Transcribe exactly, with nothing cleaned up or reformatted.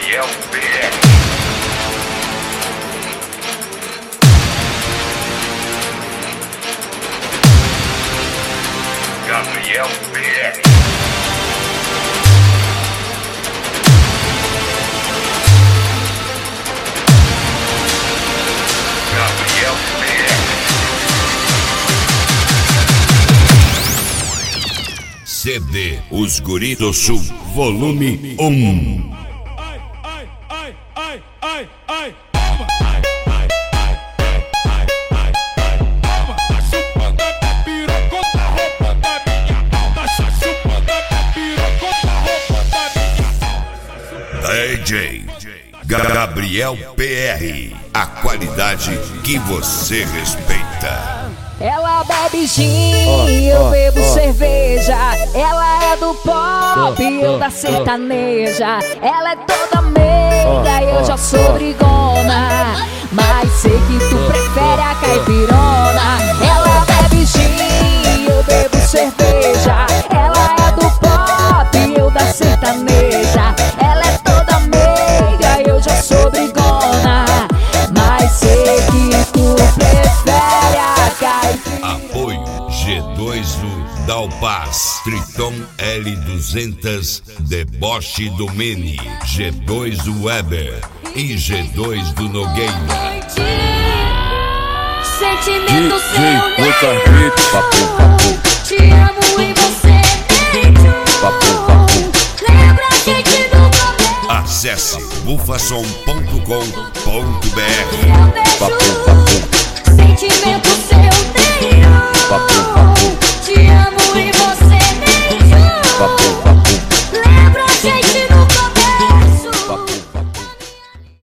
Gabriel P R. Gabriel P R. Gabriel P R. C D Os Guri do Sul, volume um. Ai, ai, ai, ai, ai, ai. D J Gabriel P R, a qualidade que você respeita. Ela bebe gin, eu bebo cerveja. Ela é do pop, eu da sertaneja. Ela é toda meiga, eu já sou brigona. Mas sei que tu prefere a caipirona. Ela bebe gin, eu bebo cerveja. Ela é do pop, eu da sertaneja. Ela é toda meiga, eu já sou brigona. Mas sei que tu prefere a caipirona. Apoio G dois do Dalpaz, Triton L duzentos, Deboche do Mini, G dois do Weber e G dois do Nogueira. Sentimento seu, Puta hit, papo, papo, te amo em você, beijo. papo, papo. Lembra a gente do começo. Acesse bufasom ponto com ponto br. Eu beijo. Papo, papo. Sentimento seu, beijo. Papo, papo. Te amo em você, beijo. Papo, papo. Lembra a gente